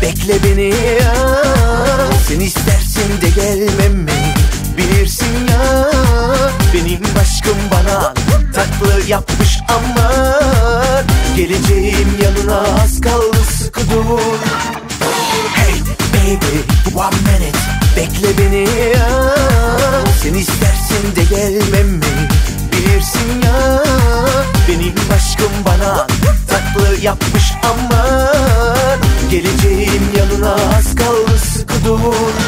bekle beni ya. Sen istersin de gelmem mi, bilirsin ya. Benim aşkım bana tatlı yapmış ama geleceğim yanına az kaldı, sıkı dur. Hey baby, 1 minute, bekle beni ya. Sen istersin de gelmem mi, bilirsin ya. Benim aşkım bana tatlı yapmış ama geleceğim yanına az kaldı, sıkı dur.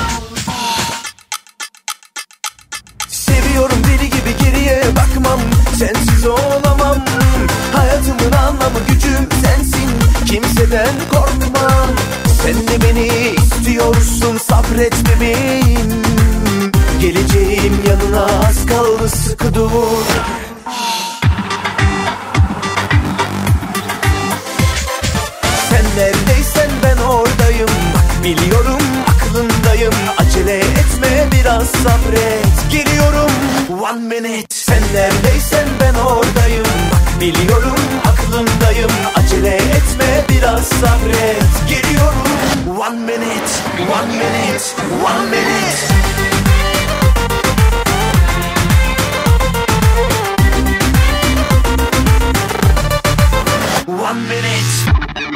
Seviyorum deli gibi, geriye bakmam, sensiz olamam. Hayatımın anlamı, gücüm sensin, kimseden korkmam. Sen de beni istiyorsun, sabret bebeğim. Geleceğim yanına az kaldı, sıkı dur. Sen neredeysen ben oradayım, biliyorum aklındayım. Acele etme, biraz sabret, geliyorum. 1 minute. Sen neredeysen ben oradayım, biliyorum aklındayım. Acele etme, biraz sabret, geliyorum. 1 minute, 1 minute, 1 minute. One minute.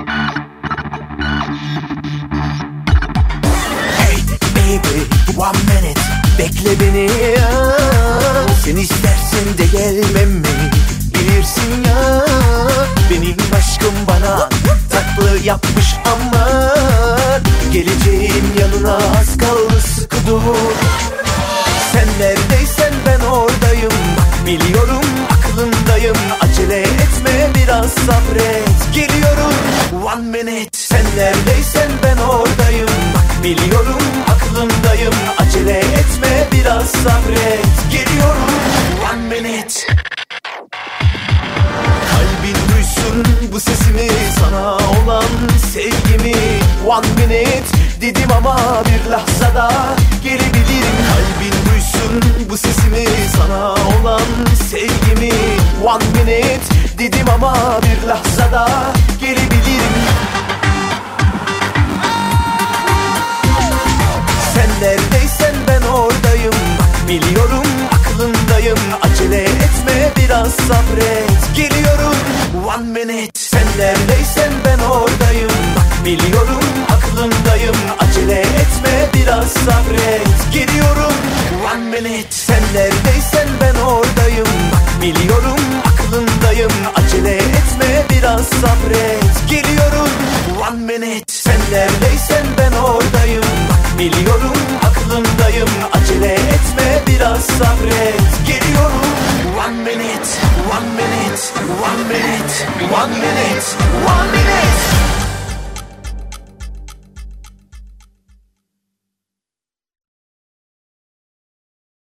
Hey baby, 1 minute, bekle beni ya. Sen istersin de gelmem mi, bilirsin ya. Benim aşkım bana tatlı yapmış ama geleceğim yanına az kaldı, sıkı dur. Sen neredeysen ben oradayım, biliyorum aklındayım. Acele etme, biraz sabret, geliyorum. 1 minute. Sen neredeysen ben oradayım, biliyorum aklındayım. Acele etme, biraz sabret, geliyorum. 1 minute. Kalbin duysun bu sesimi, sana olan sevgimi. 1 minute dedim ama bir lahzada gelebilirim. Kalbin duysun bu sesimi, sana olan sevgimi. 1 minute dedim ama bir lahzada gelebilirim. Sen neredeysen ben oradayım, biliyorum aklındayım. Acele etme, biraz sabret, geliyorum. 1 minute. Sen neredeysen ben oradayım, biliyorum aklındayım. Acele etme, biraz sabret, geliyorum. 1 minute. Sen neredeysen ben oradayım, biliyorum aklındayım. Acele etme, biraz sabret, geliyorum. 1 minute. Sen neredeysen ben oradayım, biliyorum aklındayım. Acele etme, biraz sabret, geliyorum. 1 minute, 1 minute, 1 minute, 1 minute, 1 minute.